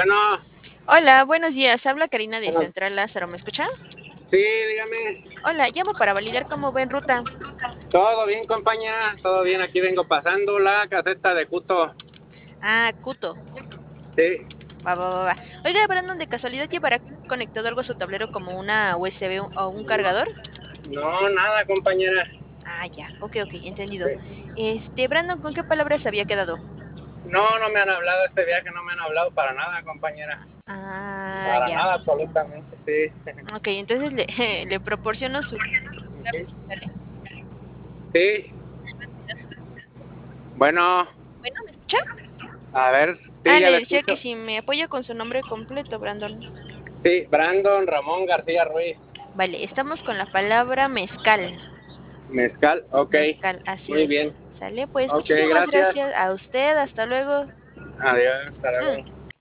Bueno, Hola, buenos días. Habla Karina de bueno, Central Lázaro. ¿Me escucha? sí, dígame. Hola, llamo para validar cómo va en ruta. Todo bien, compañera, todo bien. Aquí vengo pasando la caseta de Cuto. Ah, Cuto. Sí, Va, va, va, va. Oiga, Brandon, ¿de casualidad llevará conectado algo a su tablero como una USB o un cargador? no, nada, compañera. Ah, ya. Ok, ok, entendido. Sí. Brandon, ¿con qué palabras había quedado? No, no me han hablado este viaje, no me han hablado para nada, compañera. Ah, Para ya. nada, absolutamente, sí. Ok, entonces le, le proporciono su... Sí, bueno, Bueno, ¿me escucha? a ver, sí, Ah, ya le la decía que escucho. si me apoya con su nombre completo, Brandon. Sí, Brandon Ramón García Ruiz. Vale, estamos con la palabra mezcal. Mezcal, ok, Mezcal, así muy es. bien. ¿Sale? Pues Ok, muchísimas gracias. gracias a usted. Hasta luego. Adiós, hasta luego.